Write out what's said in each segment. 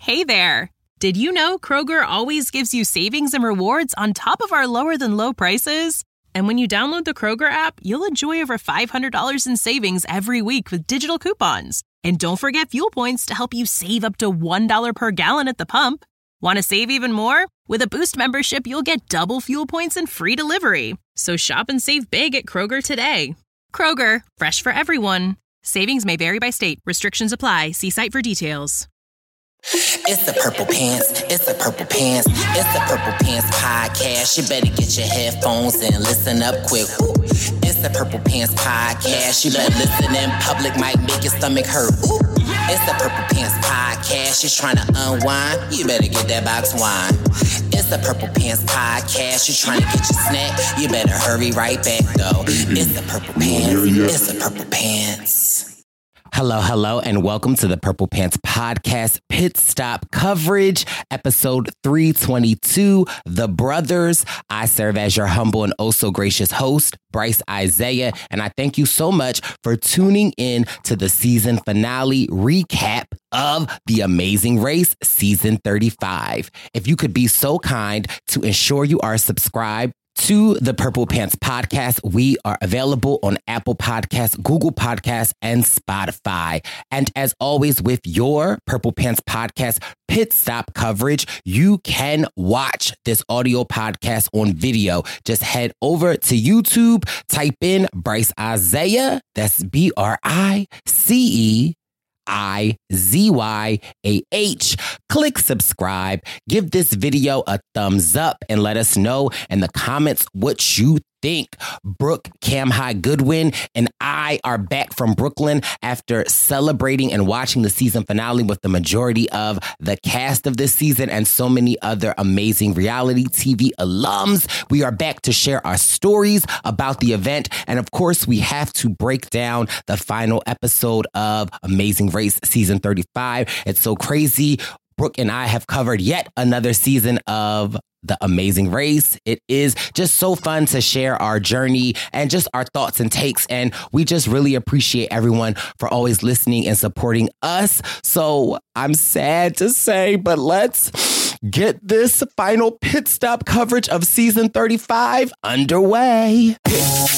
Hey there! Did you know Kroger always gives you savings and rewards on top of our lower-than-low prices? And when you download the Kroger app, you'll enjoy over $500 in savings every week with digital coupons. And don't forget fuel points to help you save up to $1 per gallon at the pump. Want to save even more? With a Boost membership, you'll get double fuel points and free delivery. So shop and save big at Kroger today. Kroger, fresh for everyone. Savings may vary by state. Restrictions apply. See site for details. It's the Purple Pants, it's the Purple Pants, it's the Purple Pants podcast. You better get your headphones and listen up quick. Ooh. It's the Purple Pants podcast. You better listen in public, might make your stomach hurt. Ooh. It's the Purple Pants podcast. You're trying to unwind, you better get that box wine. It's the Purple Pants podcast. You're trying to get your snack, you better hurry right back though. It's the Purple Pants, it's the Purple Pants. Hello, and welcome to the Purple Pants Podcast Pit Stop Coverage, episode 322, The Brothers. I serve as your humble and oh so gracious host, Bryce Isaiah, and I thank you so much for tuning in to the season finale recap of The Amazing Race, season 35. If you could be so kind to ensure you are subscribed to the Purple Pants Podcast, we are available on Apple Podcasts, Google Podcasts, and Spotify. And as always, with your Purple Pants Podcast Pit Stop coverage, you can watch this audio podcast on video. Just head over to YouTube, type in Bryce Isaiah, that's BRICEIZYAH. Click subscribe, give this video a thumbs up, and let us know in the comments what you think. Brooke Camhi Goodwin and I are back from Brooklyn after celebrating and watching the season finale with the majority of the cast of this season and so many other amazing reality TV alums. We are back to share our stories about the event. And of course, we have to break down the final episode of Amazing Race season 35. It's so crazy. Brooke and I have covered yet another season of The Amazing Race. It is just so fun to share our journey and just our thoughts and takes. And we just really appreciate everyone for always listening and supporting us. So I'm sad to say, but let's get this final pit stop coverage of season 35 underway. Pit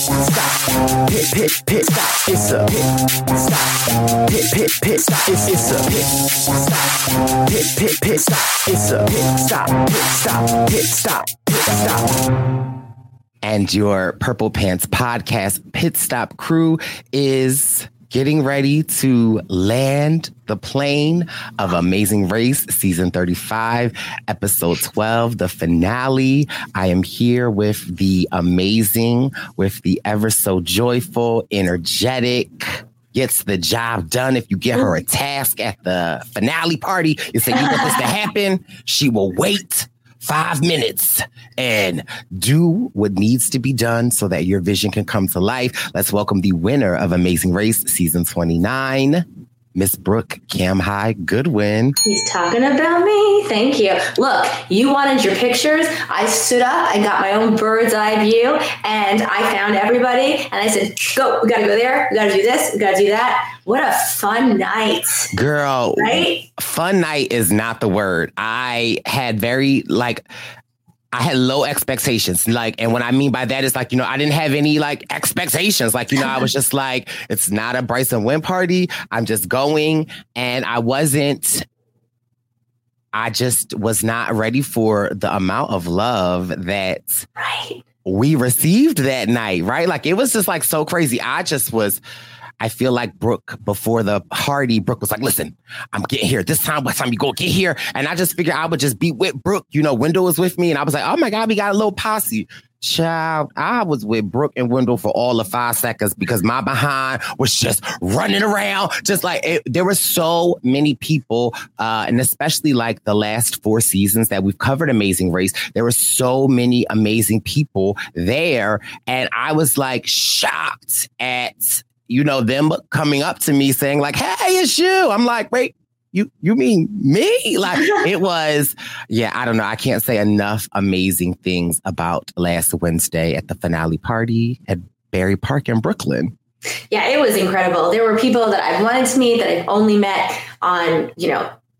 stop. Pit stop. It's a pit stop. Pit stop. It's a pit stop. Pit stop. It's a pit stop. Pit stop. And your Purple Pants Podcast Pit Stop crew is getting ready to land the plane of Amazing Race, season 35, episode 12, the finale. I am here with the amazing, with the ever so joyful, energetic, gets the job done. If you get her a task at the finale party, you say, you want this to happen, she will wait 5 minutes and do what needs to be done so that your vision can come to life. Let's welcome the winner of Amazing Race season 29, Miss Brooke Camhi Goodwin. He's talking about me. Thank you. Look, you wanted your pictures. I stood up. I got my own bird's eye view and I found everybody. And I said, go, we got to go there. We got to do this. We got to do that. What a fun night. Girl, right? Fun night is not the word. I had low expectations. And what I mean by that is I didn't have any expectations. I was just like, it's not a Bryson Wynn party. I'm just going. And I just was not ready for the amount of love that we received that night. Right. It was just so crazy. I feel like Brooke, before the party, Brooke was like, listen, I'm getting here. This time, what time you go get here? And I just figured I would just be with Brooke. Wendell was with me. And I was like, oh my God, we got a little posse. Child, I was with Brooke and Wendell for all of 5 seconds because my behind was just running around. There were so many people, and especially the last 4 seasons that we've covered Amazing Race, there were so many amazing people there. And I was shocked at them coming up to me saying hey, it's you. I'm like, wait, you mean me? It was, I don't know. I can't say enough amazing things about last Wednesday at the finale party at Berry Park in Brooklyn. Yeah, it was incredible. There were people that I've wanted to meet that I've only met on,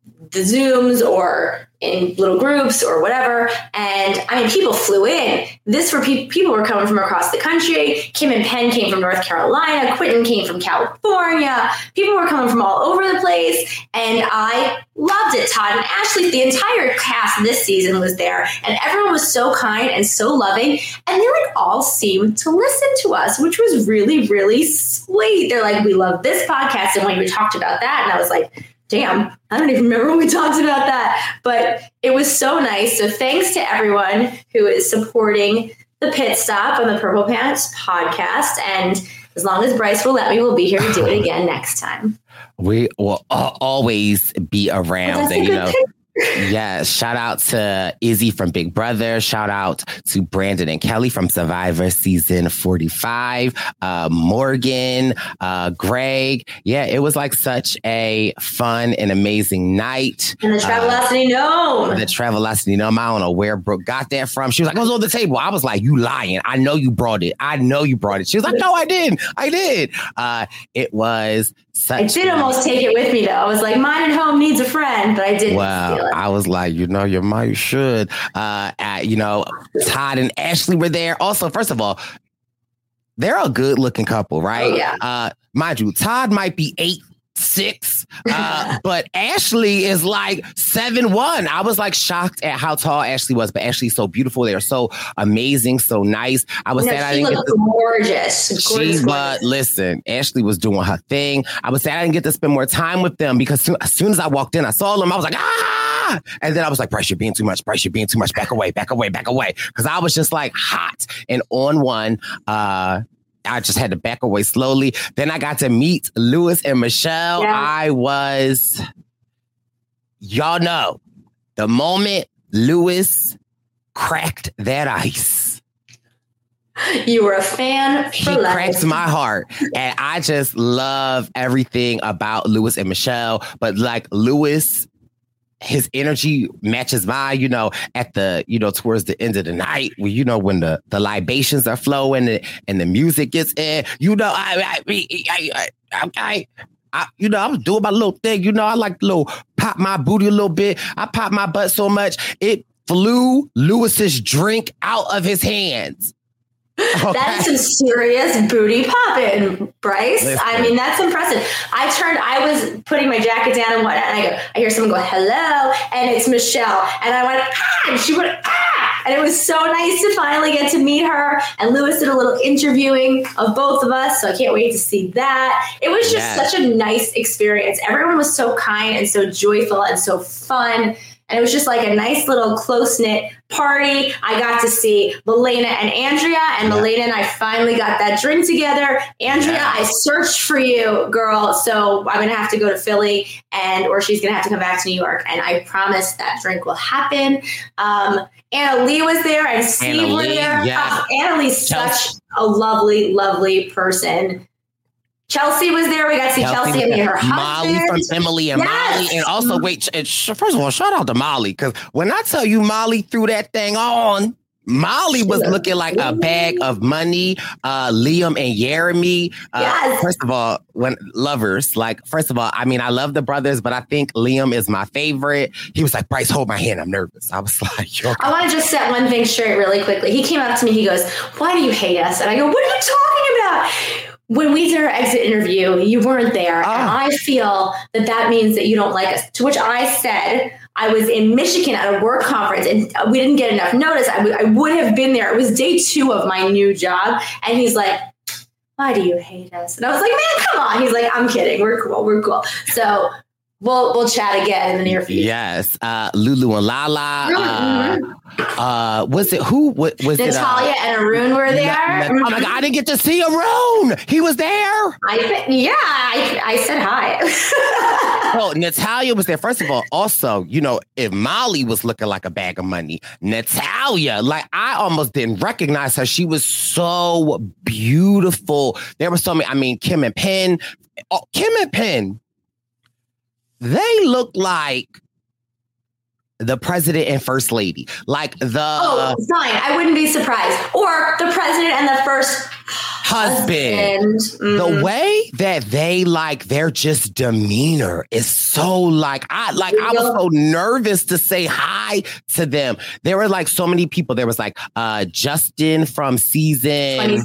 the Zooms or in little groups or whatever. And I mean, people flew in. People were coming from across the country. Kim and Penn came from North Carolina. Quentin came from California. People were coming from all over the place. And I loved it. Todd and Ashley, the entire cast this season was there. And everyone was so kind and so loving. And they like all seemed to listen to us, which was really, really sweet. They're like, we love this podcast. And when we talked about that, and I was like, damn, I don't even remember when we talked about that, but it was so nice. So thanks to everyone who is supporting the Pit Stop on the Purple Pants podcast. And as long as Bryce will let me, we'll be here to do it again next time. We will always be around. And, you know, yeah, shout out to Izzy from Big Brother. Shout out to Brandon and Kelly from Survivor season 45. Morgan, Greg. Yeah, it was like such a fun and amazing night. And the Travelocity Gnome. The Travelocity Gnome. I don't know where Brooke got that from. She was like, I was on the table. I was like, you lying. I know you brought it. She was like, no, I didn't. I did. It was such. I did almost take it with me, though. I was like, mine at home needs a friend, but I didn't. Wow. I was like, you know, you should. You know, Todd and Ashley were there. Also, first of all, they're a good looking couple, right? Oh, yeah. Mind you, Todd might be 8'6", but Ashley is like 7'1". I was like shocked at how tall Ashley was, but Ashley's so beautiful. They are so amazing, so nice. I was sad I didn't get gorgeous. But listen, Ashley was doing her thing. I was sad I didn't get to spend more time with them because as soon as I walked in, I saw them. I was like, ah! And then I was like, Bryce, you're being too much. Bryce, you're being too much. Back away. Because I was just like hot. And on one, I just had to back away slowly. Then I got to meet Lewis and Michelle. Yeah. Y'all know, the moment Lewis cracked that ice. You were a fan. He cracks my heart. And I just love everything about Lewis and Michelle. But like Lewis, his energy matches mine, you know, at the, you know, towards the end of the night, when, you know, when the libations are flowing and the music gets in, you know, you know, I was doing my little thing. You know, I like to pop my booty a little bit. I pop my butt so much, it flew Lewis's drink out of his hands. Okay. That's some serious booty popping, Bryce. Listen. I mean, that's impressive. I was putting my jacket down and whatnot, and I hear someone go, hello, and it's Michelle. And I went, ah, and she went, ah. And it was so nice to finally get to meet her. And Lewis did a little interviewing of both of us, so I can't wait to see that. It was just such a nice experience. Everyone was so kind and so joyful and so fun. And it was just like a nice little close-knit party. I got to see Milena and Andrea, and Milena and I finally got that drink together. Andrea, I searched for you, girl. So I'm going to have to go to Philly or she's going to have to come back to New York. And I promise that drink will happen. Anna Lee was there and Steve were there. Yeah. Anna Lee's such a lovely, lovely person. Chelsea was there. We got to see Chelsea and her husband. Molly from Emily and Molly. And also, first of all, shout out to Molly. Because when I tell you Molly threw that thing on, Molly was looking like a bag of money. Liam and Jeremy. First of all, first of all, I mean, I love the brothers, but I think Liam is my favorite. He was like, Bryce, hold my hand. I'm nervous. I was like, yo. I want to just set one thing straight really quickly. He came up to me. He goes, why do you hate us? And I go, what are you talking about? When we did our exit interview, you weren't there. And I feel that means that you don't like us. To which I said, I was in Michigan at a work conference and we didn't get enough notice. I would have been there. It was day 2 of my new job. And he's like, why do you hate us? And I was like, man, come on. He's like, I'm kidding. We're cool. So we'll chat again in the near future. Yes. Lulu and Lala. Was it who? Was Natalia and Arun were there. Oh my God, I didn't get to see Arun. He was there. I said hi. Well, Natalia was there. First of all, also, you know, if Molly was looking like a bag of money, Natalia, like I almost didn't recognize her. She was so beautiful. There were so many. I mean, Kim and Penn. They look like the president and first lady. Like the... Oh, fine. I wouldn't be surprised. Or the president and the first husband. The way that they their just demeanor is so I was so nervous to say hi to them. There were so many people. There was Justin from season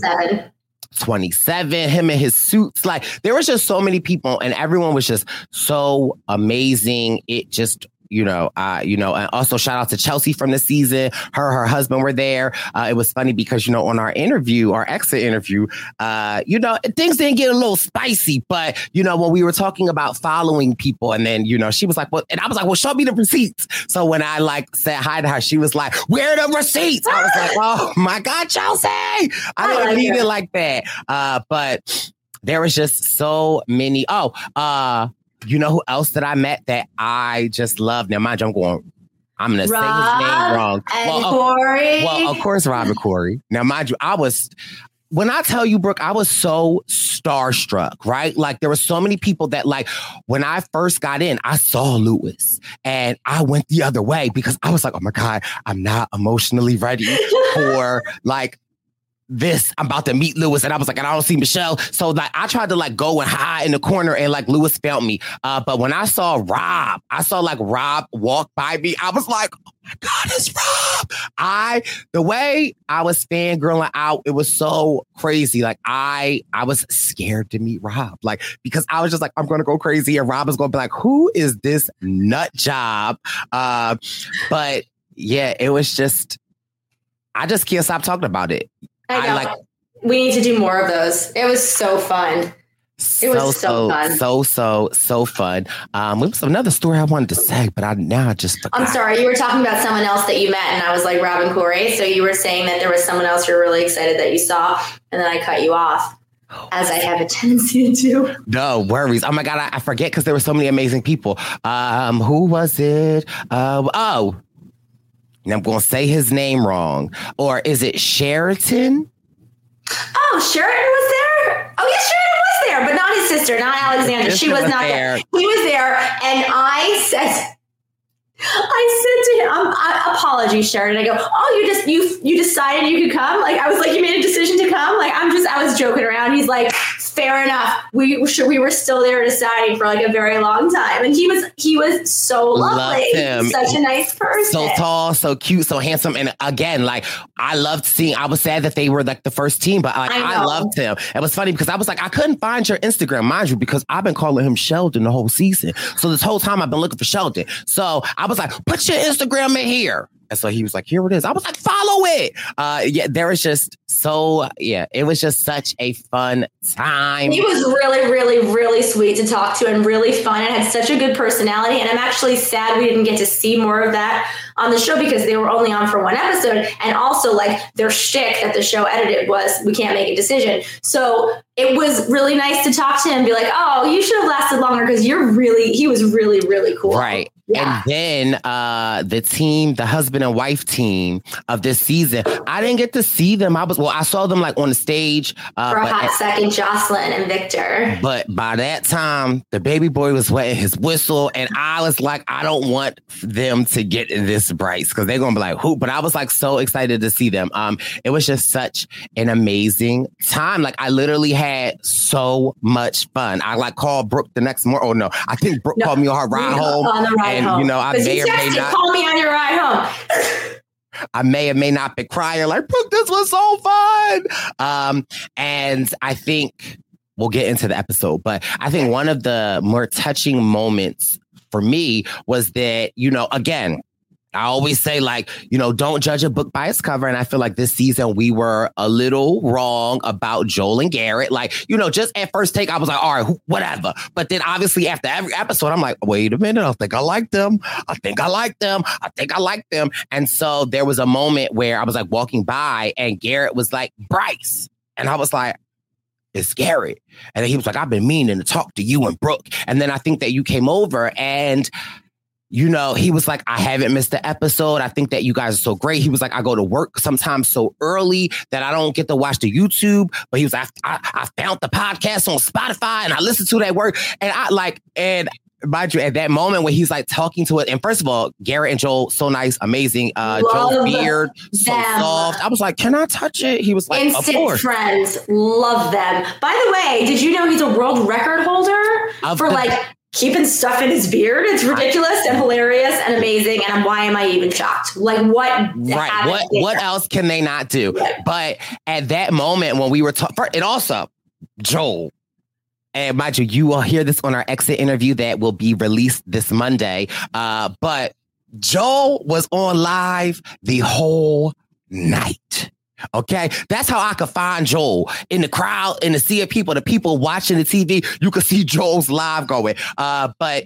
27, him and his suits. There was just so many people and everyone was just so amazing. It just, and also shout out to Chelsea from the season. Her husband were there. It was funny because, on our exit interview, things didn't get a little spicy, but, when we were talking about following people and then, she was like, well, and I was like, well, show me the receipts. So when I said hi to her, she was like, where are the receipts? I was like, oh my God, Chelsea. I didn't mean it like that. But there was just so many. You know who else that I met that I just love? Now, mind you, I'm going to say his name wrong. Corey. Well, of course, Rob and Corey. Now, mind you, when I tell you, Brooke, I was so starstruck, right? There were so many people that when I first got in, I saw Lewis and I went the other way because I was like, oh my God, I'm not emotionally ready for this. I'm about to meet Lewis. And I was like, and I don't see Michelle. So I tried to go and hide in the corner and Lewis felt me. But when I saw Rob, Rob walk by me. I was like, oh my God, it's Rob. The way I was fangirling out, it was so crazy. I was scared to meet Rob. Because I was just I'm going to go crazy. And Rob is going to be who is this nut job? But yeah, it was just, I just can't stop talking about it. I know. We need to do more of those. It was so fun. It was so fun. So fun. It was another story I wanted to say, but I just forgot. I'm sorry. You were talking about someone else that you met, and I was like, Rob and Corey. So you were saying that there was someone else you're really excited that you saw, and then I cut you off, as I have a tendency to do. No worries. Oh my God, I forget because there were so many amazing people. Who was it? And I'm going to say his name wrong. Or is it Sheraton? Oh, Sheraton was there? Oh, yes, Sheraton was there, but not his sister, not Alexandra. She was not there. He was there, and I said to him, apologies, Sheraton. I go, oh, you decided you could come? I was like, you made a decision to come? I was joking around. He's like, fair enough. We were still there deciding for a very long time. And he was so lovely. Such a nice person. So tall, so cute, so handsome. And again, I loved seeing, I was sad that they were the first team, but I loved him. It was funny because I was I couldn't find your Instagram, mind you, because I've been calling him Sheldon the whole season. So this whole time I've been looking for Sheldon. So I was like, put your Instagram in here. And so he was like, here it is. I was like, follow it. There was just it was just such a fun time. He was really, really, really sweet to talk to and really fun and had such a good personality. And I'm actually sad we didn't get to see more of that on the show because they were only on for one episode. And also their shtick that the show edited was we can't make a decision. So it was really nice to talk to him and be like, oh, you should have lasted longer because he was really, really cool. Right. Yeah. And then the husband and wife team of this season, I didn't get to see them. I saw them on the stage. For a hot second, Jocelyn and Victor. But by that time, the baby boy was wetting his whistle. And I was like, I don't want them to get this Bryce because they're going to be like, who? But I was so excited to see them. It was just such an amazing time. I literally had so much fun. I called Brooke the next morning. Oh, no. I think Brooke called me on her ride home. On the ride home. I may or may not call me on your ride home. I may or may not be crying Brooke, this was so fun. And I think we'll get into the episode, but I think one of the more touching moments for me was that, again, I always say don't judge a book by its cover. And I feel this season we were a little wrong about Joel and Garrett. Just at first take, I was like, all right, whatever. But then obviously after every episode, I'm like, wait a minute. I think I like them. I think I like them. I think I like them. And so there was a moment where I was walking by and Garrett was like, Bryce. And I was like, it's Garrett. And then he was like, I've been meaning to talk to you and Brooke. And then I think that you came over and he was like, I haven't missed the episode. I think that you guys are so great. He was like, I go to work sometimes so early that I don't get to watch the YouTube. But he was like, I found the podcast on Spotify and I listened to that work. And mind you, at that moment when he's like talking to it, and first of all, Garrett and Joel, so nice, amazing. Joel's beard, so soft. I was like, can I touch it? He was like, instant of course. friends, love them. By the way, did you know he's a world record holder for like keeping stuff in his beard? It's ridiculous and hilarious and amazing. And why am I even shocked? Like, what? Right. What else can they not do? Right. But at that moment when we were talking, and also Joel. And mind you, you will hear this on our exit interview that will be released this Monday. But Joel was on live the whole night. Okay, that's how I could find Joel in the crowd, in the sea of people, the people watching the TV. You could see Joel's live going. But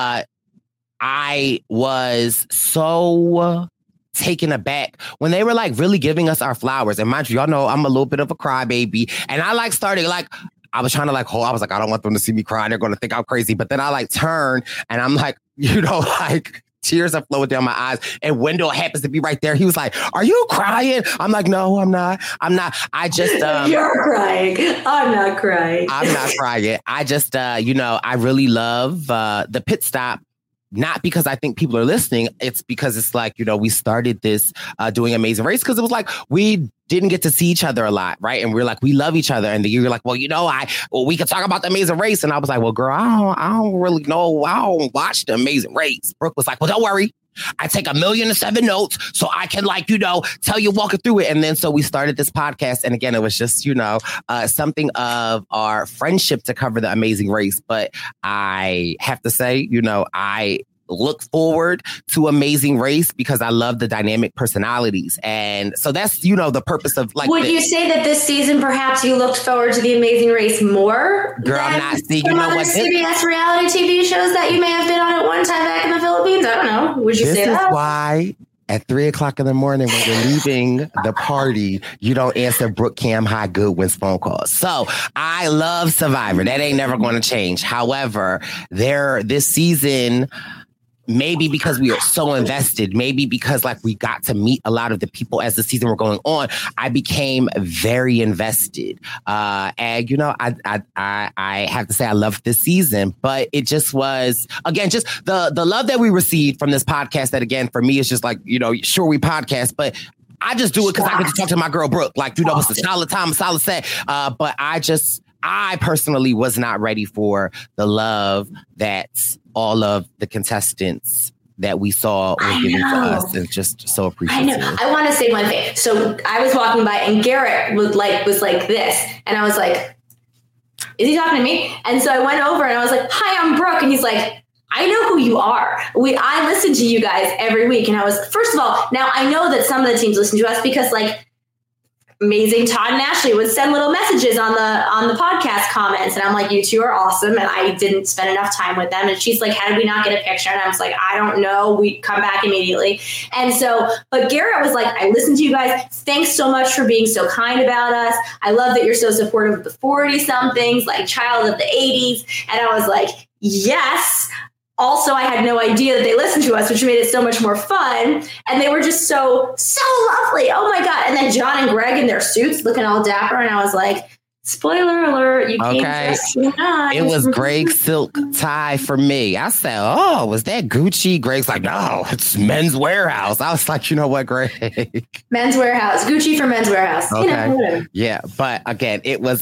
I was so taken aback when they were like really giving us our flowers. And mind you, y'all know I'm a little bit of a crybaby, and I like started like. I was trying to like hold. I was like, I don't want them to see me crying. They're going to think I'm crazy. But then I like turn and I'm like, you know, like tears are flowing down my eyes. And Wendell happens to be right there. He was like, "Are you crying?" I'm like, "No, I'm not. I just you're crying. I'm not crying. I'm not crying. I just you know, I really love the pit stop. Not because I think people are listening. It's because it's like, you know, we started this doing Amazing Race because it was like we didn't get to see each other a lot, right? And we're like, we love each other. And then you're like, well, you know, we could talk about the Amazing Race. And I was like, well, girl, I don't really know. I don't watch the Amazing Race. Brooke was like, well, don't worry. I take 1,000,007 notes so I can, like, you know, tell you walking through it. And then so we started this podcast. And again, it was just, you know, something of our friendship to cover the Amazing Race. But I have to say, you know, I look forward to Amazing Race because I love the dynamic personalities. And so that's, you know, the purpose of like. Would you say that this season perhaps you looked forward to the Amazing Race more? Girl, I'm not seeing, you know what? CBS reality TV shows that you may have been on at one time back in the Philippines? I don't know. Would you say that? This is why at 3:00 in the morning when you're leaving the party, you don't answer Brooke Cam High Goodwin's phone calls. So I love Survivor. That ain't never going to change. However, this season, maybe because we are so invested, maybe because like we got to meet a lot of the people as the season were going on, I became very invested. And you know, I have to say I loved this season, but it just was, again, just the love that we received from this podcast that, again, for me, is just like, you know, sure, we podcast, but I just do it because I get to talk to my girl, Brooke. Like, you know, it's a solid time, a solid set. But I personally was not ready for the love that all of the contestants that we saw were giving to us. It's just so appreciative. I know. I want to say one thing. So I was walking by and Garrett was like this. And I was like, is he talking to me? And so I went over and I was like, hi, I'm Brooke. And he's like, I know who you are. I listen to you guys every week. And I was, first of all, now I know that some of the teams listen to us because like Amazing Todd and Ashley would send little messages on the podcast comments. And I'm like, you two are awesome. And I didn't spend enough time with them. And she's like, how did we not get a picture? And I was like, I don't know. We come back immediately. And so, but Garrett was like, I listen to you guys. Thanks so much for being so kind about us. I love that you're so supportive of the 40 somethings, like child of the 80s. And I was like, yes. Also, I had no idea that they listened to us, which made it so much more fun. And they were just so lovely. Oh, my God. And then John and Greg in their suits looking all dapper. And I was like, spoiler alert, you came dressed nice. It was Greg's silk tie for me. I said, oh, was that Gucci? Greg's like, no, it's Men's Warehouse. I was like, you know what, Greg? Men's Warehouse. Gucci for Men's Warehouse. Okay. You know, yeah. But again, it was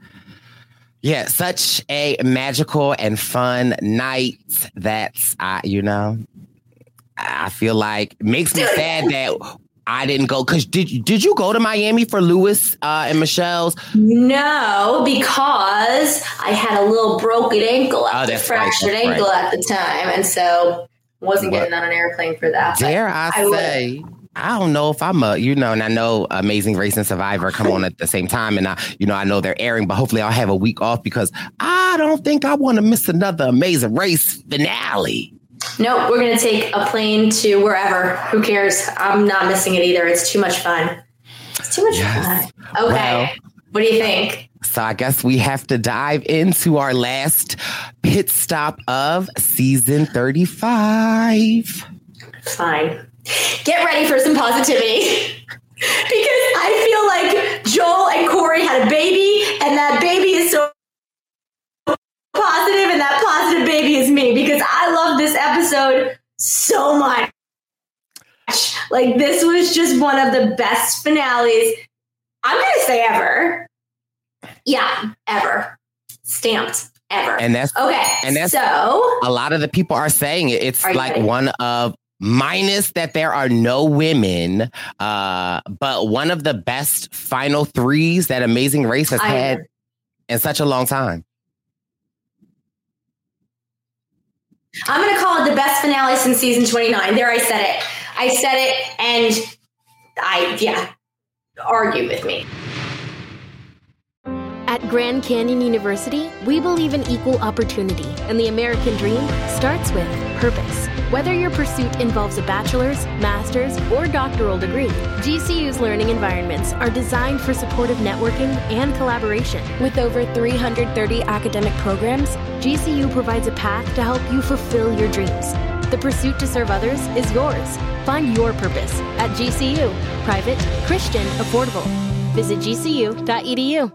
yeah, such a magical and fun night that you know, I feel like makes me sad that I didn't go. Because did you go to Miami for Lewis and Michelle's? No, because I had a little broken ankle, fractured ankle at the time, and so wasn't getting on an airplane for that. Dare I say? I don't know if I'm and I know Amazing Race and Survivor come on at the same time. And I know they're airing, but hopefully I'll have a week off because I don't think I want to miss another Amazing Race finale. No, we're going to take a plane to wherever. Who cares? I'm not missing it either. It's too much fun. It's too much fun. Okay. Well, what do you think? So I guess we have to dive into our last pit stop of season 35. Fine. Get ready for some positivity because I feel like Joel and Corey had a baby and that baby is so positive, and that positive baby is me, because I love this episode so much. Like, this was just one of the best finales, I'm going to say ever. Yeah, ever. Stamped. Ever. And that's so a lot of the people are saying it. It's like ready? One of, minus that there are no women, but one of the best final threes that Amazing Race has had in such a long time. I'm going to call it the best finale since season 29. There, I said it, and argue with me. At Grand Canyon University, we believe in equal opportunity, and the American dream starts with purpose. Whether your pursuit involves a bachelor's, master's, or doctoral degree, GCU's learning environments are designed for supportive networking and collaboration. With over 330 academic programs, GCU provides a path to help you fulfill your dreams. The pursuit to serve others is yours. Find your purpose at GCU. Private, Christian, affordable. Visit gcu.edu.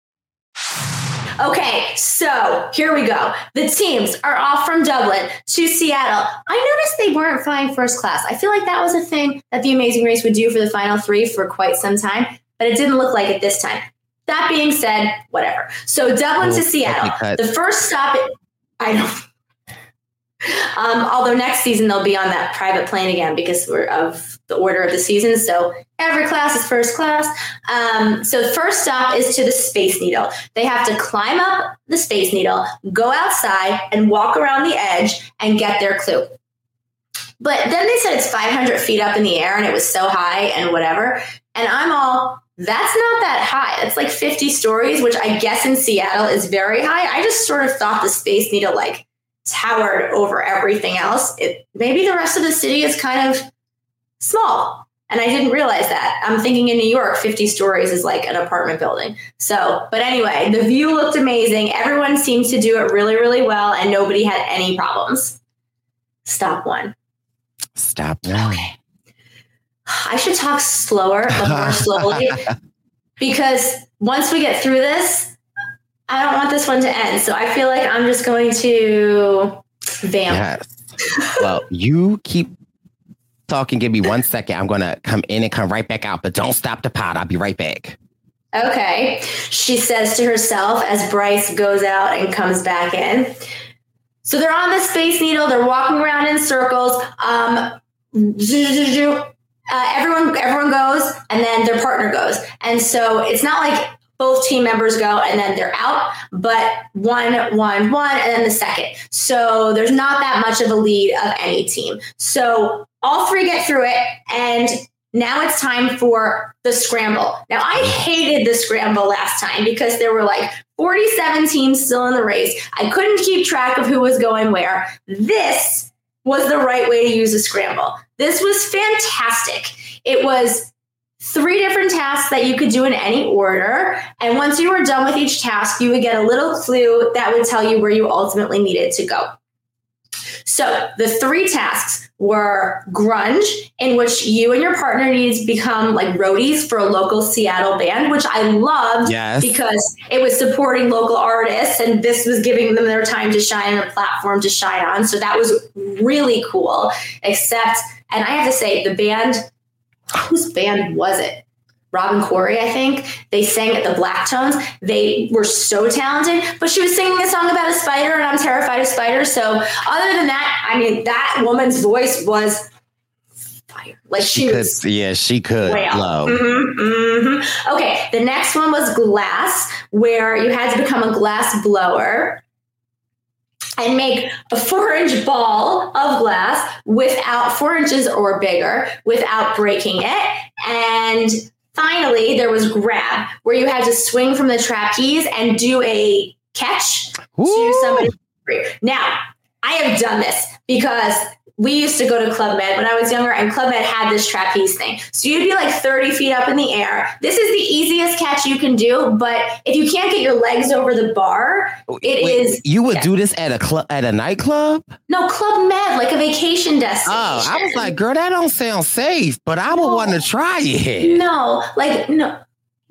Okay, so here we go. The teams are off from Dublin to Seattle. I noticed they weren't flying first class. I feel like that was a thing that the Amazing Race would do for the final three for quite some time, but it didn't look like it this time. That being said, whatever. So Dublin to Seattle. The first stop, I know. Although next season they'll be on that private plane again because we're of the order of the season. So every class is first class. So the first stop is to the Space Needle. They have to climb up the Space Needle, go outside, and walk around the edge and get their clue. But then they said it's 500 feet up in the air and it was so high and whatever. And I'm all, that's not that high. It's like 50 stories, which I guess in Seattle is very high. I just sort of thought the Space Needle like towered over everything else. Maybe the rest of the city is kind of small. And I didn't realize that. I'm thinking in New York, 50 stories is like an apartment building. So, but anyway, the view looked amazing. Everyone seemed to do it really, really well. And nobody had any problems. Stop one. Okay. I should talk slower, but more slowly. Because once we get through this, I don't want this one to end. So I feel like I'm just going to vamp. Yes. Well, you keep talking. Give me 1 second. I'm going to come in and come right back out, but don't stop the pod. I'll be right back. Okay. She says to herself as Bryce goes out and comes back in. So they're on the Space Needle. They're walking around in circles. Everyone goes, and then their partner goes. And so it's not like both team members go and then they're out, but one, and then the second. So there's not that much of a lead of any team. So all three get through it, and now it's time for the scramble. Now, I hated the scramble last time because there were like 47 teams still in the race. I couldn't keep track of who was going where. This was the right way to use a scramble. This was fantastic. It was 3 different tasks that you could do in any order. And once you were done with each task, you would get a little clue that would tell you where you ultimately needed to go. So the 3 tasks were grunge, in which you and your partner needed to become like roadies for a local Seattle band, which I loved because it was supporting local artists and this was giving them their time to shine and a platform to shine on. So that was really cool. Except, and I have to say, the band, whose band was it? Robin Corey, I think. They sang at the Black Tones. They were so talented, but she was singing a song about a spider, and I'm terrified of spiders. So other than that, I mean, that woman's voice was fire. Like she could. Wow. Okay, the next one was glass, where you had to become a glass blower and make a 4-inch ball of glass without 4 inches or bigger without breaking it. And finally, there was grab, where you had to swing from the trapeze and do a catch to somebody. Now, I have done this because we used to go to Club Med when I was younger, and Club Med had this trapeze thing. So you'd be like 30 feet up in the air. This is the easiest catch you can do, but if you can't get your legs over the bar, You would do this at a nightclub? No, Club Med, like a vacation destination. Oh, I was like, girl, that don't sound safe, but I would want to try it. No,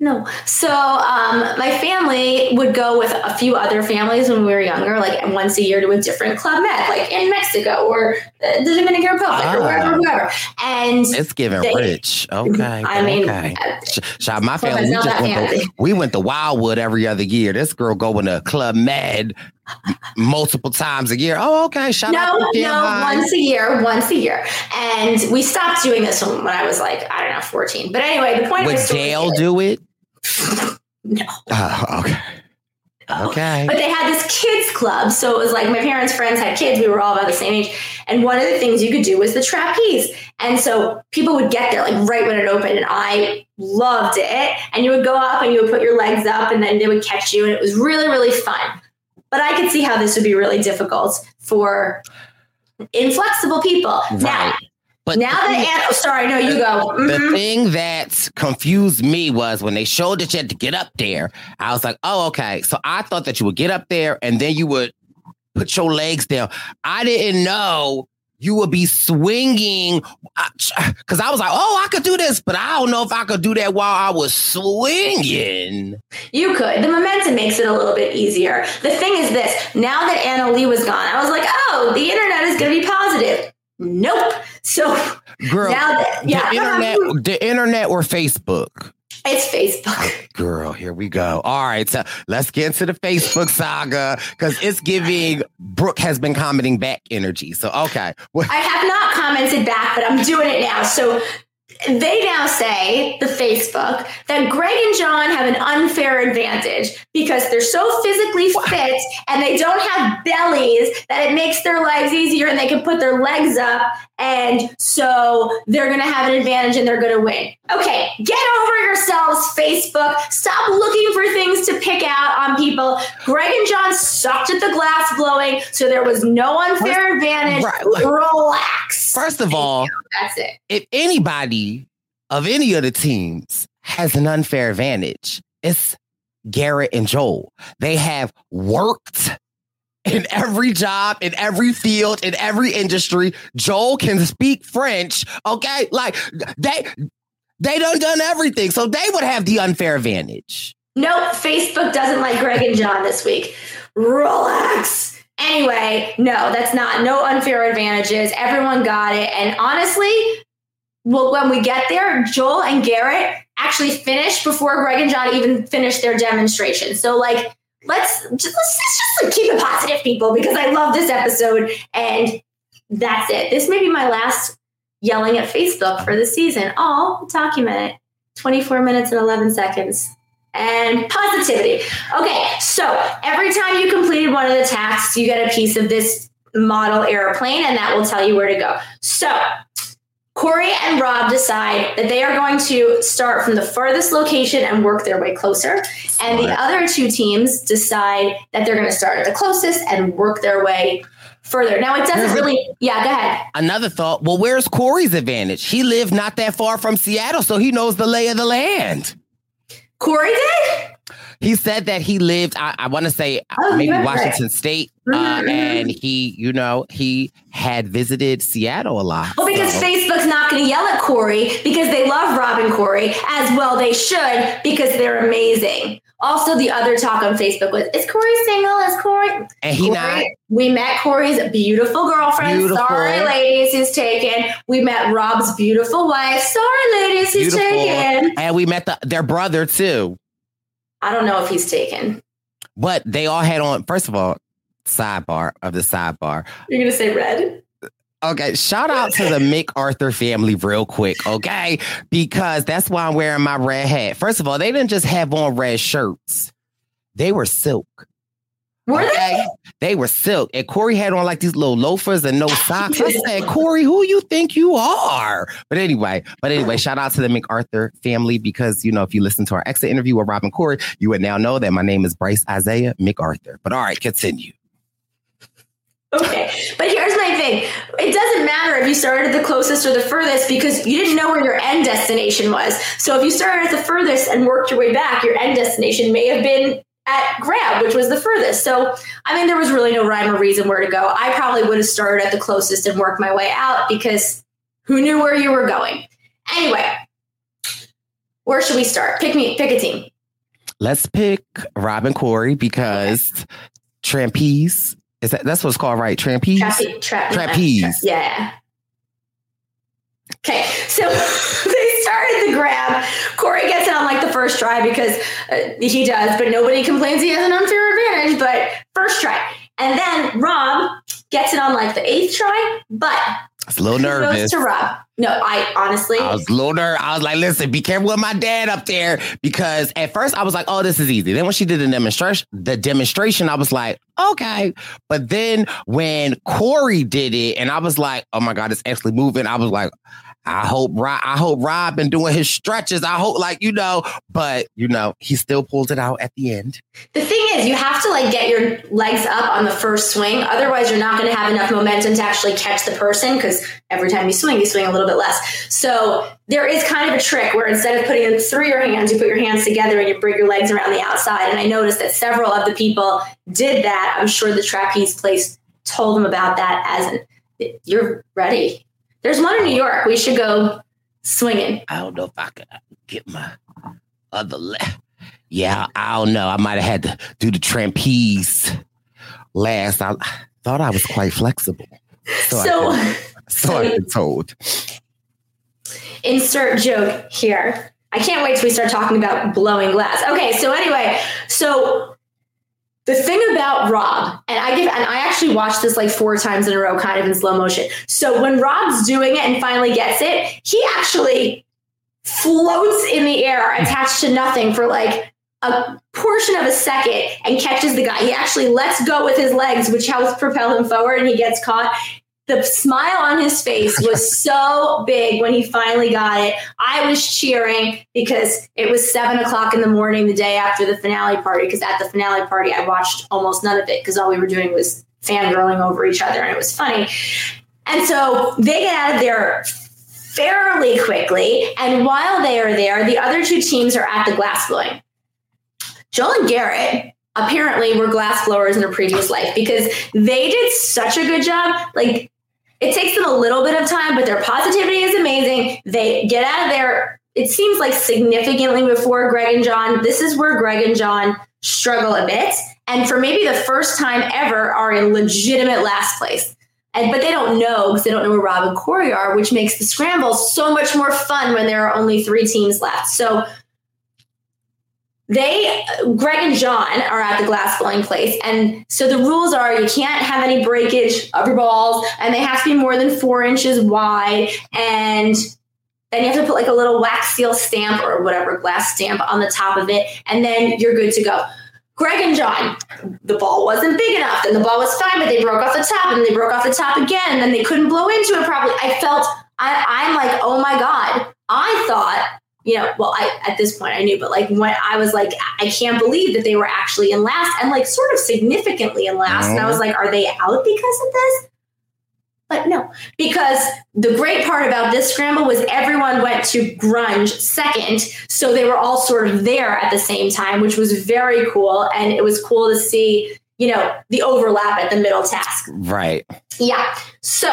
No. So my family would go with a few other families when we were younger, like once a year to a different Club Med, like in Mexico or the Dominican Republic or wherever. And it's giving rich. Okay. I mean, my family, we went to Wildwood every other year. This girl going to Club Med multiple times a year. Oh, okay. Once a year. And we stopped doing this when I was like, I don't know, 14. But anyway, the point was, would Dale do it? No. Okay. Okay. But they had this kids club. So it was like my parents' friends had kids. We were all about the same age. And one of the things you could do was the trapeze. And so people would get there like right when it opened. And I loved it. And you would go up and you would put your legs up and then they would catch you. And it was really, really fun. But I could see how this would be really difficult for inflexible people. Right. But now that you go. Mm-hmm. The thing that confused me was when they showed that you had to get up there. I was like, oh, okay. So I thought that you would get up there and then you would put your legs down. I didn't know you would be swinging, because I was like, oh, I could do this, but I don't know if I could do that while I was swinging. You could. The momentum makes it a little bit easier. The thing is this, now that Anna Lee was gone, I was like, oh, the internet is going to be positive. Nope. So, girl, the internet or Facebook? It's Facebook. Girl, here we go. All right, so let's get into the Facebook saga because it's giving Brooke has been commenting back energy. So, okay. I have not commented back, but I'm doing it now. So they now say, the Facebook, that Greg and John have an unfair advantage because they're so physically fit and they don't have bellies that it makes their lives easier and they can put their legs up. And so they're going to have an advantage and they're going to win. Okay, get over yourselves, Facebook. Stop looking for things to pick out on people. Greg and John sucked at the glass blowing, so there was no unfair advantage. Right. Relax. First of all, that's it. If anybody of any of the teams has an unfair advantage, it's Garrett and Joel. They have worked in every job, in every field, in every industry. Joel can speak French, okay? Like, they done everything, so they would have the unfair advantage. Nope, Facebook doesn't like Greg and John this week. Relax. Anyway, no, no unfair advantages. Everyone got it. And honestly, well, when we get there, Joel and Garrett actually finished before Greg and John even finished their demonstration. So, like, let's just keep it positive, people, because I love this episode. And that's it. This may be my last yelling at Facebook for the season. I'll document it. 24 minutes and 11 seconds. And positivity. Okay, so every time you completed one of the tasks, you get a piece of this model airplane, and that will tell you where to go. So Corey and Rob decide that they are going to start from the farthest location and work their way closer. And the other two teams decide that they're going to start at the closest and work their way further. Now, it doesn't really... Yeah, go ahead. Another thought. Well, where's Corey's advantage? He lived not that far from Seattle, so he knows the lay of the land. Corey did? He said that he lived, I want to say, maybe Washington State. And he had visited Seattle a lot. Well, because Facebook's not going to yell at Corey because they love Rob and Corey, as well they should, because they're amazing. Also, the other talk on Facebook was, is Corey single? Is Corey? And he not. We met Corey's beautiful girlfriend. Sorry, ladies, he's taken. We met Rob's beautiful wife. Sorry, ladies, he's taken. And we met their brother, too. I don't know if he's taken. But they all had on, first of all, sidebar of the sidebar. You're going to say red? Okay, shout out to the MacArthur family real quick, okay? Because that's why I'm wearing my red hat. First of all, they didn't just have on red shirts. They were silk. Were they? They were silk. And Corey had on like these little loafers and no socks. I said, Corey, who you think you are? But anyway, shout out to the MacArthur family because, if you listen to our exit interview with Rob and Corey, you would now know that my name is Bryce Isaiah MacArthur. But all right, continue. Okay, but here's my thing. It doesn't matter if you started the closest or the furthest because you didn't know where your end destination was. So if you started at the furthest and worked your way back, your end destination may have been at Grab, which was the furthest. So, there was really no rhyme or reason where to go. I probably would have started at the closest and worked my way out because who knew where you were going? Anyway, Where should we start? Pick a team. Let's pick Rob and Corey because trapeze. That's what it's called, right? Trapeze? Trapeze. Yeah. Okay, so they started the grab. Corey gets it on like the first try because he does, but nobody complains he has an unfair advantage, but first try. And then Rob gets it on like the 8th try, but I was a little nervous. Goes to Rob. No, I was a little nervous. I was like, listen, be careful with my dad up there, because at first I was like, oh, this is easy. Then when she did the demonstration, I was like, okay. But then when Corey did it and I was like, oh my God, it's actually moving. I was like, I hope Rob been doing his stretches. I hope but he still pulled it out at the end. The thing is, you have to like get your legs up on the first swing. Otherwise, you're not going to have enough momentum to actually catch the person, because every time you swing a little bit less. So there is kind of a trick where instead of putting it through your hands, you put your hands together and you bring your legs around the outside. And I noticed that several of the people did that. I'm sure the trapeze place told them about that you're ready. There's one in New York. We should go swinging. I don't know if I could get my other leg. Yeah, I don't know. I might have had to do the trapeze last. I thought I was quite flexible. So I've been told. Insert joke here. I can't wait till we start talking about blowing glass. Okay, so anyway, the thing about Rob, and I actually watched this like 4 times in a row, kind of in slow motion. So when Rob's doing it and finally gets it, he actually floats in the air attached to nothing for like a portion of a second and catches the guy. He actually lets go with his legs, which helps propel him forward, and he gets caught. The smile on his face was so big when he finally got it. I was cheering because it was 7:00 in the morning the day after the finale party, because at the finale party, I watched almost none of it because all we were doing was fangirling over each other, and it was funny. And so they get out of there fairly quickly. And while they are there, the other 2 teams are at the glass blowing. Joel and Garrett apparently were glass blowers in a previous life, because they did such a good job. Like, it takes them a little bit of time, but their positivity is amazing. They get out of there, it seems like significantly before Greg and John. This is where Greg and John struggle a bit. And for maybe the first time ever are in legitimate last place. But they don't know, because they don't know where Rob and Corey are, which makes the scramble so much more fun when there are only 3 teams left. So Greg and John are at the glass blowing place. And so the rules are you can't have any breakage of your balls, and they have to be more than 4 inches wide. And then you have to put like a little wax seal stamp or whatever, glass stamp on the top of it. And then you're good to go. Greg and John, the ball wasn't big enough, and the ball was fine, but they broke off the top, and they broke off the top again, and then they couldn't blow into it properly. I'm like, oh my God. I thought, at this point I knew, but like when I was like, I can't believe that they were actually in last, and like sort of significantly in last. And I was like, are they out because of this? But no, because the great part about this scramble was everyone went to grunge second. So they were all sort of there at the same time, which was very cool. And it was cool to see, the overlap at the middle task. Right. Yeah. So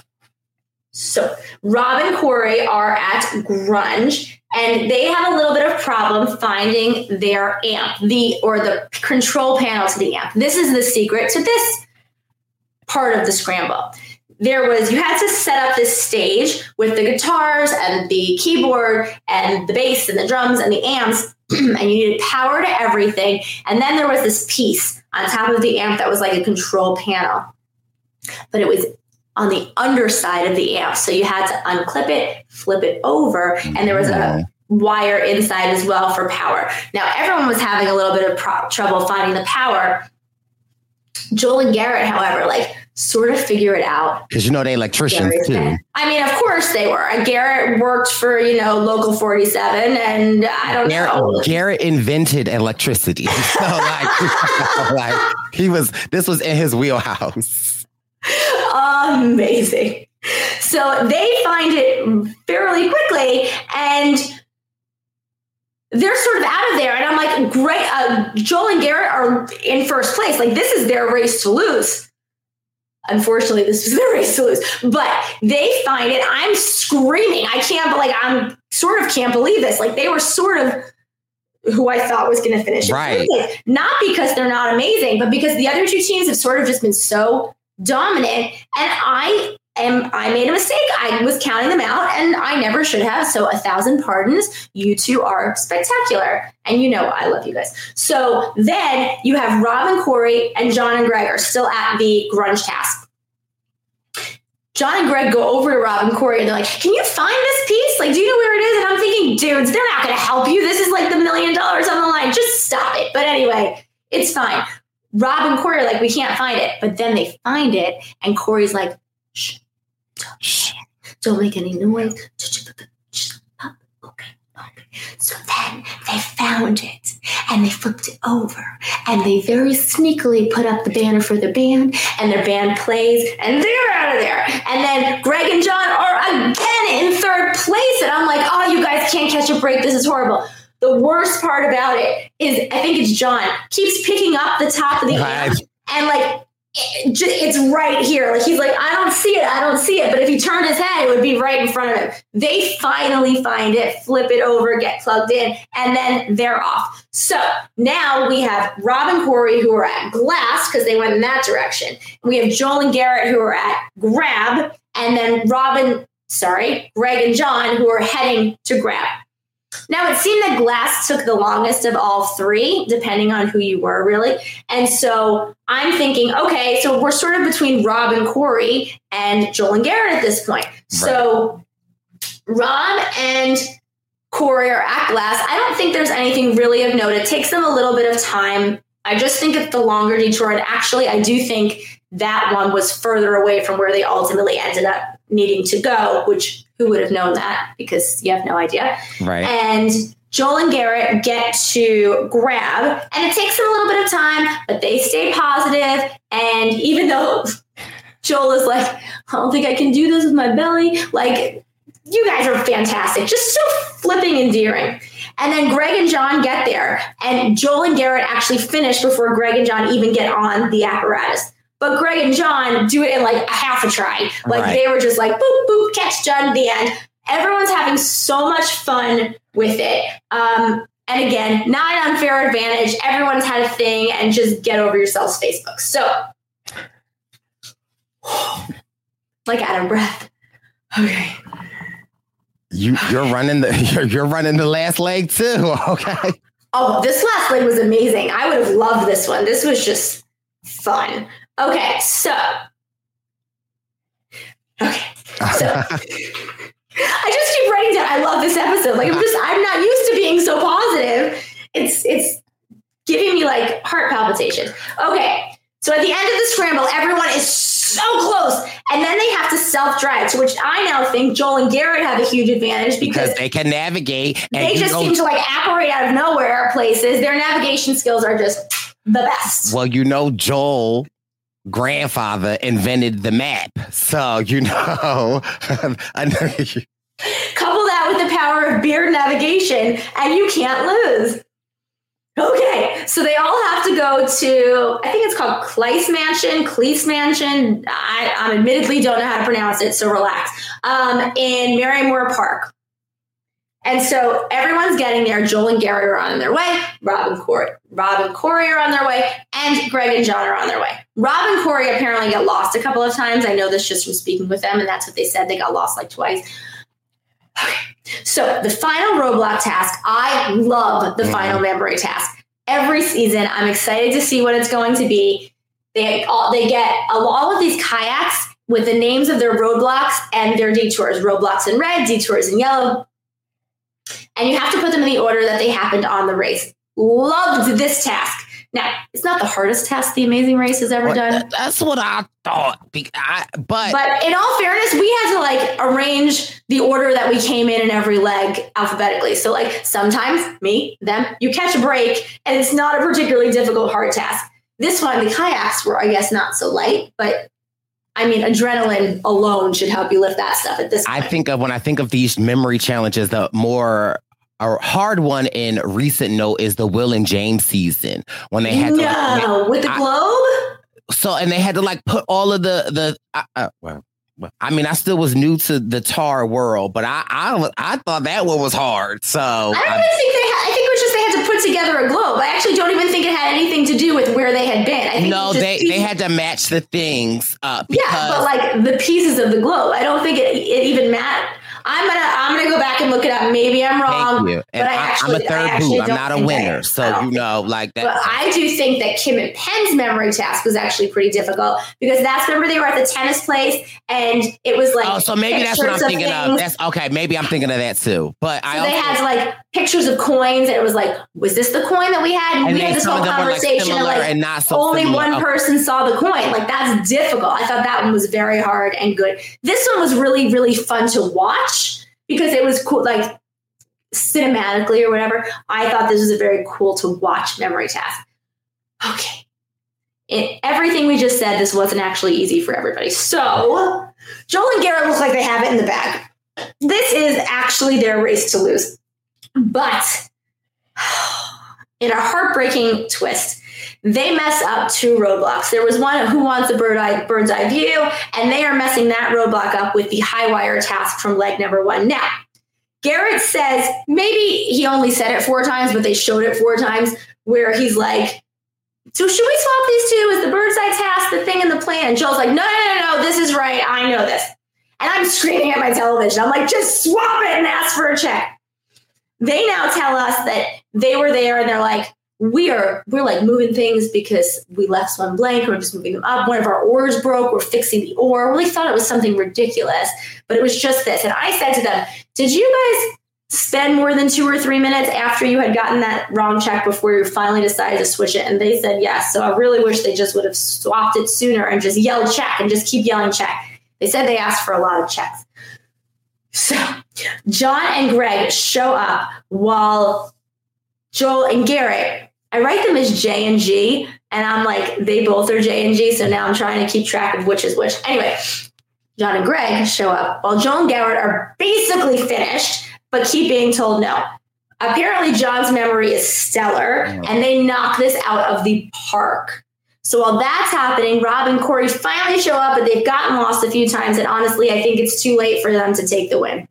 Rob and Corey are at grunge, and they have a little bit of problem finding their amp, the control panel to the amp. This is the secret to this part of the scramble. You had to set up this stage with the guitars and the keyboard and the bass and the drums and the amps, and you needed power to everything. And then there was this piece on top of the amp that was like a control panel, but it was on the underside of the amp. So you had to unclip it, flip it over, and there was a wire inside as well for power. Now, everyone was having a little bit of trouble finding the power. Joel and Garrett, however, sort of figure it out. Because they electricians too. I mean, of course they were. Garrett worked for, Local 47, and I don't know. Garrett invented electricity. So this was in his wheelhouse. Amazing. So they find it fairly quickly, and they're sort of out of there. And I'm like, great. Joel and Garrett are in first place. This is their race to lose. Unfortunately, this was their race to lose. But they find it. I'm screaming. I can't, but I'm sort of can't believe this. Like they were sort of who I thought was going to finish. Right. Not because they're not amazing, but because the other two teams have sort of just been so dominant. And I made a mistake. I was counting them out and I never should have. So 1,000 pardons. You two are spectacular. And you know, I love you guys. So then you have Rob and Corey and John and Greg are still at the grunge task. John and Greg go over to Rob and Corey and they're like, can you find this piece? Like, do you know where it is? And I'm thinking, dudes, they're not going to help you. This is like the $1 million on the line. Just stop it. But anyway, it's fine. Rob and Corey are like, we can't find it. But then they find it. And Corey's like, shh, don't make any noise. Okay. So then they found it and they flipped it over and they very sneakily put up the banner for the band and their band plays and they're out of there. And then Greg and John are again in third place. And I'm like, oh, you guys can't catch a break. This is horrible. The worst part about it is I think it's John keeps picking up the top of the amp and like, it's right here. Like he's like, I don't see it. But if he turned his head, it would be right in front of him. They finally find it, flip it over, get plugged in, and then they're off. So now we have Rob and Corey who are at Glass because they went in that direction. We have Joel and Garrett who are at Grab, and then Greg and John who are heading to Grab. Now, it seemed that Glass took the longest of all three, depending on who you were, really. And so I'm thinking, okay, so we're sort of between Rob and Corey and Joel and Garrett at this point. Right. So Rob and Corey are at Glass. I don't think there's anything really of note. It takes them a little bit of time. I just think it's the longer detour. And actually, I do think that one was further away from where they ultimately ended up needing to go, which who would have known that because you have no idea. Right. And Joel and Garrett get to Grab and it takes them a little bit of time, but they stay positive. And even though Joel is like, I don't think I can do this with my belly. Like, you guys are fantastic. Just so flipping endearing. And then Greg and John get there and Joel and Garrett actually finish before Greg and John even get on the apparatus. But Greg and John do it in like a half a try. Like They were just like, boop, boop, catch done, the end. Everyone's having so much fun with it. And again, not an unfair advantage. Everyone's had a thing and just get over yourselves, Facebook. So, like out of breath. Okay. You're running the last leg too. Okay. Oh, this last leg was amazing. I would have loved this one. This was just fun. Okay, so I just keep writing down. I love this episode. Like I'm not used to being so positive. It's giving me like heart palpitations. Okay, so at the end of the scramble, everyone is so close, and then they have to self-drive. To which I now think Joel and Garrett have a huge advantage because they can navigate. And they just seem to like apparate out of nowhere places. Their navigation skills are just the best. Well, Joel grandfather invented the map. So, Couple that with the power of beard navigation and you can't lose. Okay, so they all have to go to, I think it's called Cleese Mansion. I admittedly don't know how to pronounce it, so relax. In Merriamore Park. And so everyone's getting there. Joel and Garrett are on their way. Rob and Corey are on their way. And Greg and John are on their way. Rob and Corey apparently get lost a couple of times. I know this just from speaking with them, and that's what they said. They got lost like twice. Okay. So the final roadblock task, I love the final memory task. Every season, I'm excited to see what it's going to be. They get all of these kayaks with the names of their roadblocks and their detours. Roadblocks in red, detours in yellow. And you have to put them in the order that they happened on the race. Loved this task. Now, it's not the hardest task The Amazing Race has ever done. That's what I thought. But in all fairness, we had to like arrange the order that we came in every leg alphabetically. So like sometimes me, them, you catch a break and it's not a particularly difficult hard task. This one, the kayaks were, I guess, not so light, but I mean, adrenaline alone should help you lift that stuff at this point. When I think of these memory challenges, the more a hard one in recent note is the Will and James season when they had with the globe. So, and they had to like put all of the I mean, I still was new to the Tar world, but I thought that one was hard. So I think it was just they had to put together a globe. I actually don't even think it had anything to do with where they had been. I think they had to match the things up. Yeah, but like the pieces of the globe, I don't think it even mattered. I'm gonna go back and look it up. Maybe I'm wrong. Thank you. And but I'm a third boo. I'm not a winner. So like that. But I do think that Kim and Penn's memory task was actually pretty difficult because remember they were at the tennis place and it was like so maybe that's what I'm thinking of. That's okay. Maybe I'm thinking of that too. But they had like pictures of coins and it was like, was this the coin that we had? And we had this whole conversation and not so only similar. One person saw the coin. Like that's difficult. I thought that one was very hard and good. This one was really, really fun to watch. Because it was cool, like cinematically or whatever. I thought this was a very cool to watch memory task. Okay. In everything we just said, this wasn't actually easy for everybody. So Joel and Garrett look like they have it in the bag. This is actually their race to lose. But in a heartbreaking twist, they mess up 2 roadblocks. There was one Who Wants a Bird's Eye View, and they are messing that roadblock up with the high wire task from leg number 1. Now, Garrett says, maybe he only said it 4 times, but they showed it 4 times, where he's like, so should we swap these 2? Is the bird's eye task the thing in the plan? And Joel's like, no, this is right. I know this. And I'm screaming at my television. I'm like, just swap it and ask for a check. They now tell us that they were there and they're like, we're like moving things because we left one blank. We're just moving them up. One of our oars broke. We're fixing the oar. We really thought it was something ridiculous, but it was just this. And I said to them, did you guys spend more than 2 or 3 minutes after you had gotten that wrong check before you finally decided to switch it? And they said yes. So I really wish they just would have swapped it sooner and just yelled check and just keep yelling check. They said they asked for a lot of checks. So John and Greg show up while Joel and Garrett, I write them as J and G, and I'm like, they both are J and G, so now I'm trying to keep track of which is which. Anyway, John and Greg show up while Joel and Garrett are basically finished, but keep being told no. Apparently, John's memory is stellar, and they knock this out of the park. So while that's happening, Rob and Corey finally show up, but they've gotten lost a few times, and honestly, I think it's too late for them to take the win.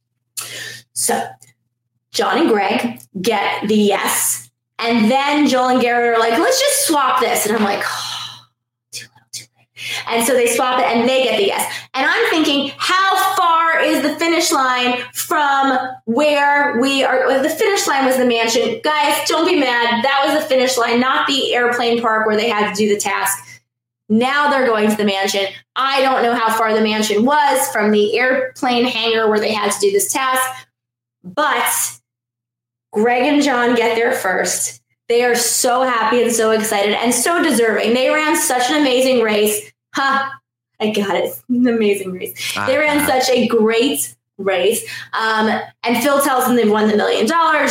So John and Greg get the yes. And then Joel and Garrett are like, let's just swap this. And I'm like, too late. And so they swap it and they get the yes. And I'm thinking, how far is the finish line from where we are? The finish line was the mansion. Guys, don't be mad. That was the finish line, not the airplane park where they had to do the task. Now they're going to the mansion. I don't know how far the mansion was from the airplane hangar where they had to do this task. But Greg and John get there first. They are so happy and so excited and so deserving. They ran such an amazing race. I got it. An amazing race. They ran such a great race. And Phil tells them they've won the $1 million,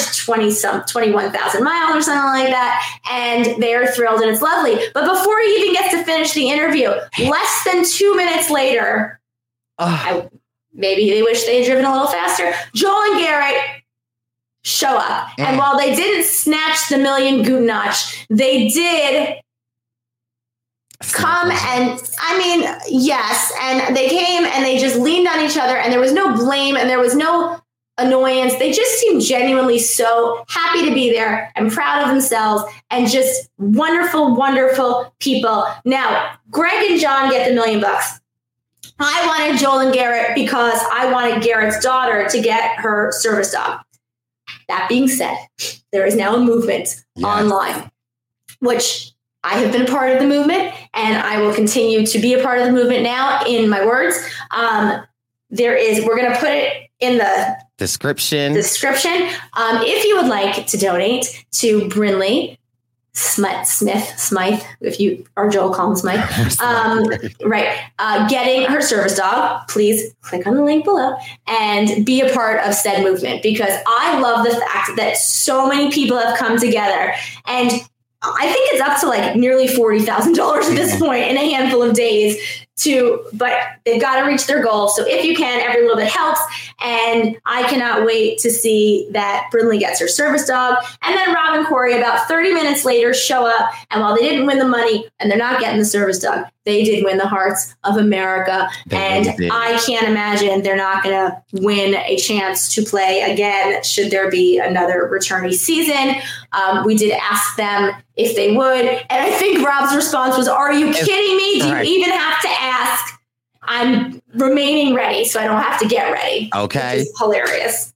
21,000 miles or something like that. And they're thrilled and it's lovely. But before he even gets to finish the interview, less than 2 minutes later, maybe they wish they had driven a little faster. Joel and Garrett show up. And while they didn't snatch the $1 million Gute Nacht, they did come and, yes. And they came and they just leaned on each other and there was no blame and there was no annoyance. They just seemed genuinely so happy to be there and proud of themselves and just wonderful, wonderful people. Now, Greg and John get the $1 million. I wanted Joel and Garrett because I wanted Garrett's daughter to get her service dog. That being said, there is now a movement online, which I have been a part of the movement and I will continue to be a part of the movement now in my words. We're going to put it in the description. If you would like to donate to Brinley Smythe, if you are Joel, call him Smythe. Getting her service dog, please click on the link below and be a part of said movement because I love the fact that so many people have come together and I think it's up to like nearly $40,000 at this point in a handful of days but they've got to reach their goal. So if you can, every little bit helps. And I cannot wait to see that Brinley gets her service dog. And then Rob and Corey about 30 minutes later show up. And while they didn't win the money and they're not getting the service dog, they did win the hearts of America. And really did. I can't imagine they're not going to win a chance to play again should there be another returnee season. We did ask them if they would. And I think Rob's response was, are you kidding me? Do you even have to ask? I'm remaining ready so I don't have to get ready. Okay. Which is hilarious.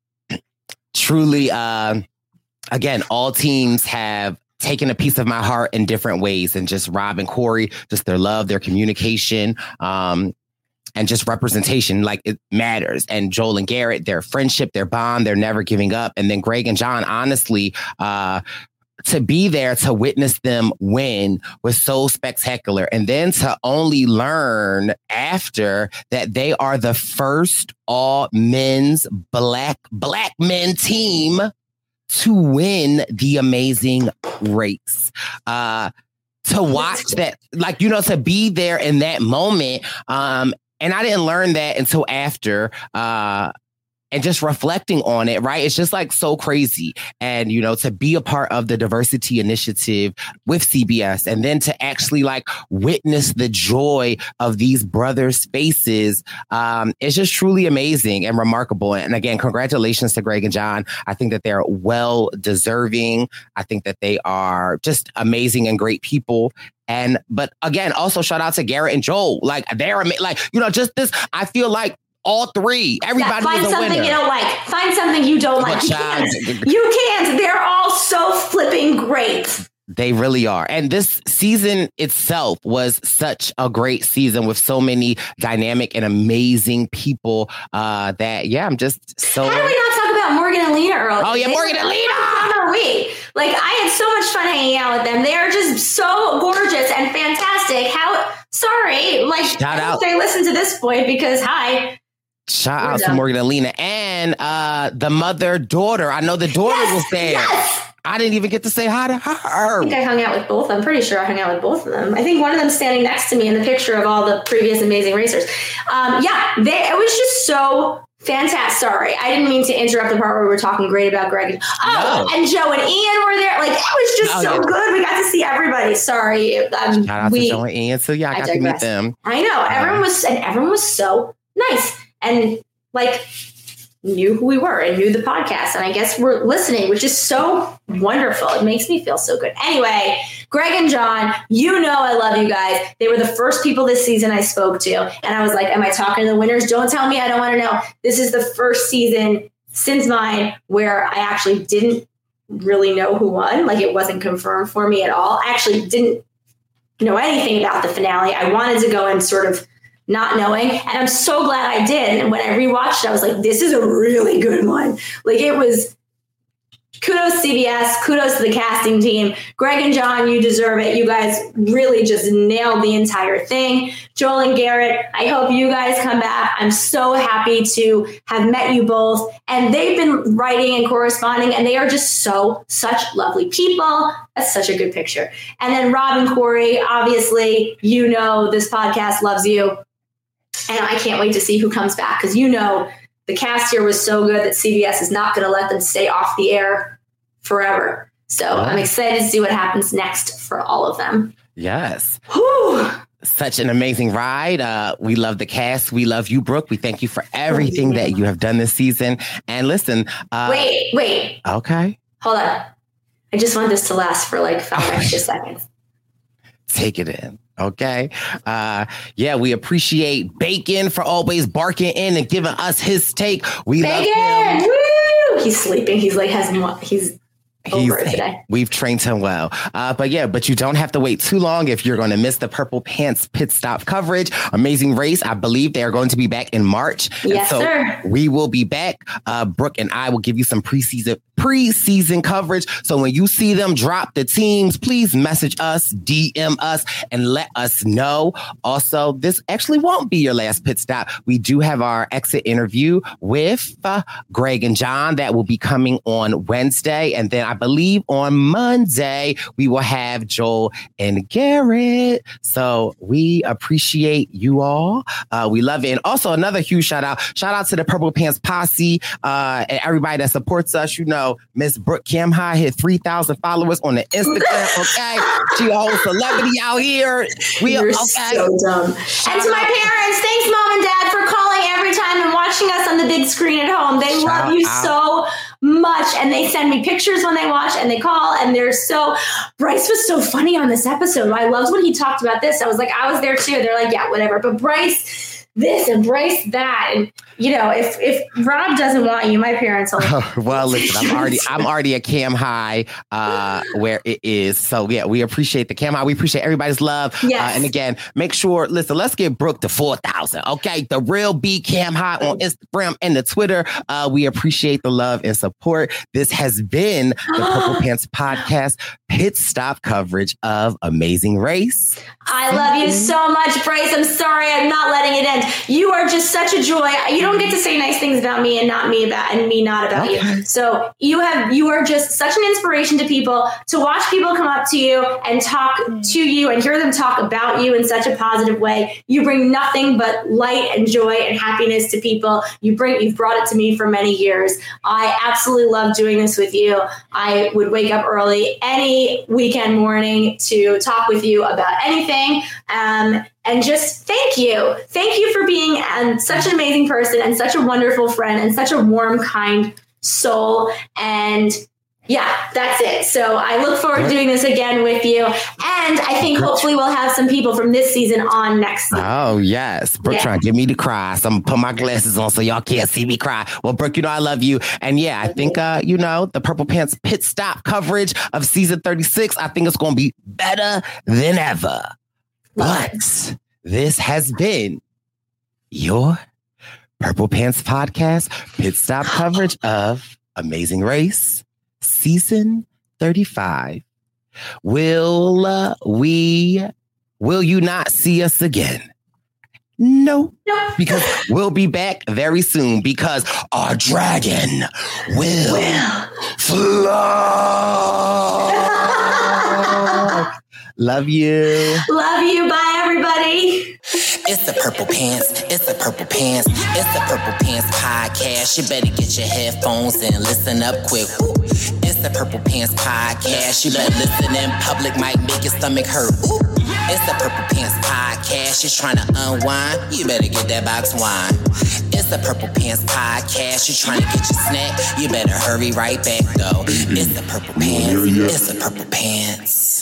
Truly, again, all teams have taken a piece of my heart in different ways. And just Rob and Corey, just their love, their communication, and just representation, like it matters. And Joel and Garrett, their friendship, their bond, they're never giving up. And then Greg and John, honestly, to be there to witness them win was so spectacular. And then to only learn after that they are the first all men's black men team to win the Amazing Race. To watch that, like, you know, to be there in that moment. And I didn't learn that until after, and just reflecting on it, right? It's just like so crazy. And, you know, to be a part of the diversity initiative with CBS and then to actually like witness the joy of these brothers' faces, it's just truly amazing and remarkable. And again, congratulations to Greg and John. I think that they're well deserving. I think that they are just amazing and great people. But again, also shout out to Garrett and Joel. Like they're like, you know, just this, I feel like all three, everybody find is a something winner. You don't like. Find something you don't like. You can't. They're all so flipping great. They really are. And this season itself was such a great season with so many dynamic and amazing people that, yeah, I'm just so... How did we not talk about Morgan and Lena earlier? Oh, yeah, Morgan and Lena! Like, I had so much fun hanging out with them. They are just so gorgeous and fantastic. Sorry. Like, shout out. They listen to this point because, hi. Shout out to Morgan and Lena. And the mother-daughter. I know the daughter was there. Yes. I didn't even get to say hi to her. I think I hung out with both. I'm pretty sure I hung out with both of them. I think one of them standing next to me in the picture of all the previous Amazing Racers. It was just so fantastic. Sorry, I didn't mean to interrupt the part where we were talking great about Greg. And Joe and Ian were there. Like, it was just good. We got to see everybody. Sorry. Shout out to Joe and Ian. So yeah, I got to meet them. I know. Everyone was so nice and like knew who we were and knew the podcast. And I guess we're listening, which is so wonderful. It makes me feel so good. Anyway, Greg and John, you know I love you guys. They were the first people this season I spoke to. And I was like, am I talking to the winners? Don't tell me. I don't want to know. This is the first season since mine where I actually didn't really know who won. Like, it wasn't confirmed for me at all. I actually didn't know anything about the finale. I wanted to go in sort of not knowing. And I'm so glad I did. And when I rewatched it, I was like, this is a really good one. Like, it was kudos CBS, kudos to the casting team. Greg and John, you deserve it. You guys really just nailed the entire thing. Joel and Garrett, I hope you guys come back. I'm so happy to have met you both. And they've been writing and corresponding, and they are just such lovely people. That's such a good picture. And then Rob and Corey, obviously, you know this podcast loves you. And I can't wait to see who comes back, because you know the cast here was so good that CBS is not going to let them stay off the air forever. So I'm excited to see what happens next for all of them. Yes. Whew. Such an amazing ride. We love the cast. We love you, Brooke. We thank you for everything that you have done this season. And listen. Wait. Okay. Hold on. I just want this to last for like 5 extra seconds. Take it in. Okay. We appreciate Bacon for always barking in and giving us his take. We Bacon! love him. Woo! He's sleeping. He's like, he's over it today. We've trained him well. But you don't have to wait too long if you're going to miss the Purple Pants pit stop coverage. Amazing Race. I believe they are going to be back in March. Yes, sir. We will be back. Brooke and I will give you some preseason coverage. So when you see them drop the teams, please message us, DM us, and let us know. Also, this actually won't be your last pit stop. We do have our exit interview with Greg and John that will be coming on Wednesday. And then I believe on Monday, we will have Joel and Garrett. So we appreciate you all. We love it. And also another huge shout out to the Purple Pants Posse and everybody that supports us. You know, Miss Brooke Kim High hit 3,000 followers on the Instagram. Okay. She a whole celebrity out here. You're so dumb. And to my parents, thanks, Mom and Dad, for calling every time and watching us on the big screen at home. They love you so much, and they send me pictures when they watch, and they call, and they're so... Bryce was so funny on this episode. I loved when he talked about this. I was like, I was there too. They're like, yeah, whatever. But Bryce this and Bryce that, and you know, if Rob doesn't want you, my parents will. Well, listen, I'm already at Cam High, where it is. So yeah, we appreciate the Cam High. We appreciate everybody's love. Yes. And again, make sure, listen, let's get Brooke to 4,000. Okay, the real B Cam High on Instagram and the Twitter. We appreciate the love and support. This has been the Purple Pants Podcast pit stop coverage of Amazing Race. I love you so much, Bryce. I'm sorry I'm not letting it end. You are just such a joy. You don't get to say nice things about me and not me about and me not about you. So you are just such an inspiration to people, to watch people come up to you and talk to you and hear them talk about you in such a positive way. You bring nothing but light and joy and happiness to people. You've brought it to me for many years. I absolutely love doing this with you. I would wake up early any weekend morning to talk with you about anything. And just thank you. Thank you for being such an amazing person and such a wonderful friend and such a warm, kind soul. And yeah, that's it. So I look forward to doing this again with you. And I think hopefully we'll have some people from this season on next season. Oh, yes. Brooke trying to get me to cry. So I'm going to put my glasses on so y'all can't see me cry. Well, Brooke, you know I love you. And yeah, I think, the Purple Pants pit stop coverage of season 36, I think it's going to be better than ever. But this has been your Purple Pants Podcast pit stop coverage of Amazing Race season 35. Will you not see us again? No, because we'll be back very soon because our dragon will fly. Love you. Love you. Bye, everybody. It's the Purple Pants. It's the Purple Pants. It's the Purple Pants Podcast. You better get your headphones and listen up quick. Ooh. It's the Purple Pants Podcast. You better listen in public, might make your stomach hurt. Ooh. It's the Purple Pants Podcast. You're trying to unwind, you better get that box wine. It's the Purple Pants Podcast. You're trying to get your snack, you better hurry right back though. It's the Purple Pants. It's the Purple Pants.